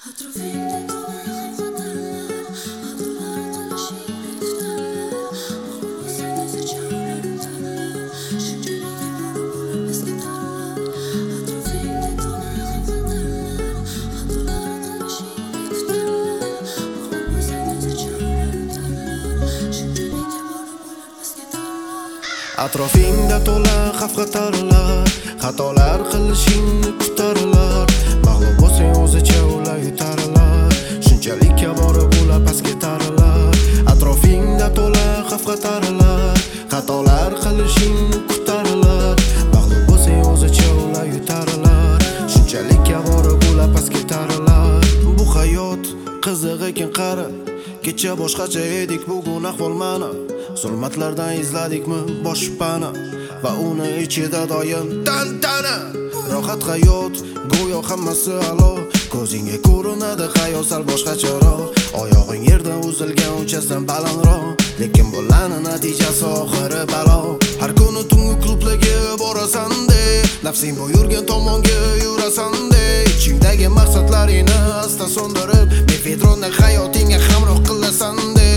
Atrofingda to'la xatarlar, xatolar qilishingni kutarlar. Mag'lub bo'lsang o'zicha ularni tanlar, shunchalik yomon bo'lib bizga tarlar. Atrofingda to'la xatarlar, xatolar qilishingni kutarlar. Mag'lub bo'lsang o'zicha ularni tanlar, shunchalik yomon bo'lib bizga tarlar. Atrofingda to'la xavf-xatarlar, xatolar qilishingni kutarlar. Mag'lub bo'lsang o'zicha ular yutarlar, shunchalik kaborib ular pastga tarilar. Atrofingda to'la xavf-xatarlar, xatolar qilishingni kutarlar. Mag'lub bo'lsang o'zicha ular yutarlar, shunchalik kaborib ular pastga tarilar. Bu hayot qiziq ekan qara, kecha boshqacha edik, bugun ahvol mana. Zulmatlardan izladikmi boshpana va uni ichida doim tantana. Rohat hayot, go'yo hammasi alo, ko'zingga ko'rinadi hayot sal boshqacharoq. Oyog'ing yerdan uzilgan uchasdan balandroq, lekin bo'lani natijasi oxiri balo. Har kuni tungi klublarga borasan-de, nafsing buyurgan tomonga yurasan-de. Ichingdagi maqsadlaringni asta so'ndirib, mefedronni hayotingga hamroh qilasan-de.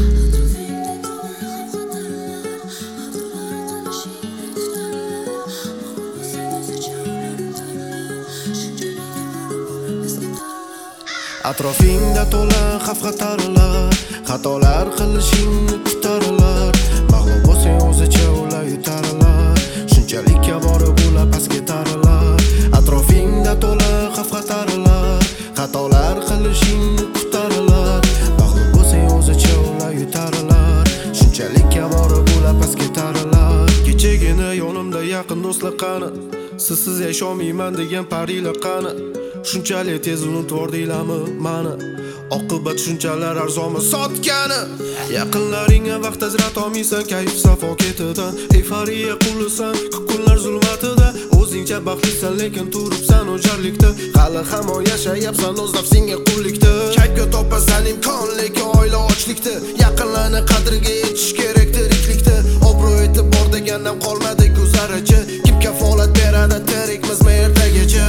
Atrofingda to'la xavf-xatarlar, xatolar qilishingni kutarlar. Mag'lub bo'lsang o'zicha ular yutarlar, shunchalik kaborib ular pastga tarilar. Atrofingda to'la xavf-xatarlar, xatolar qilishingni kutarlar. Mag'lub bo'lsang o'zicha ular yutarlar, shunchalik kaborib ular pastga tarilar. Kechagina yonimda yaqin do'stlar qani, sizsiz yasholmayman degan parilar qani. Shunchalik tez unutordinglarmi mani? Oqibat shunchalar arzonmi sotgani? Yaqinlaringga vaqt ajrata olmaysan, kayf safo ketidan. Euforiya qulasan, kunlar zulmatida. O'zingcha baxtlisan, lekin turibsan o'jarlikda. Hali hamon yashayapsan o'z nafsingga qullikda. Kayfga topasan imkon, lekin oila ochlikda. Yaqinlarni qadriga yetish kerak tiriklikda. Obro' e'tibor degandan qolmadi guzarachi. Kim kafolat beradi tirikmizmi ertagacha?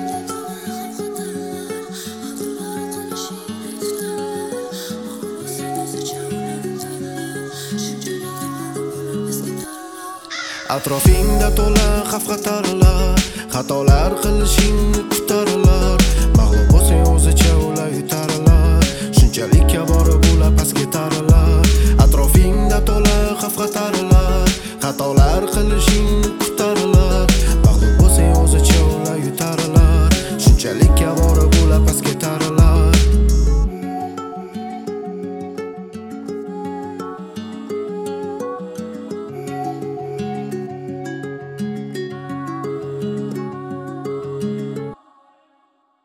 Atrofingda to'la xavf-xatarlar, xatolar qilishingni kutarlar. Mag'lub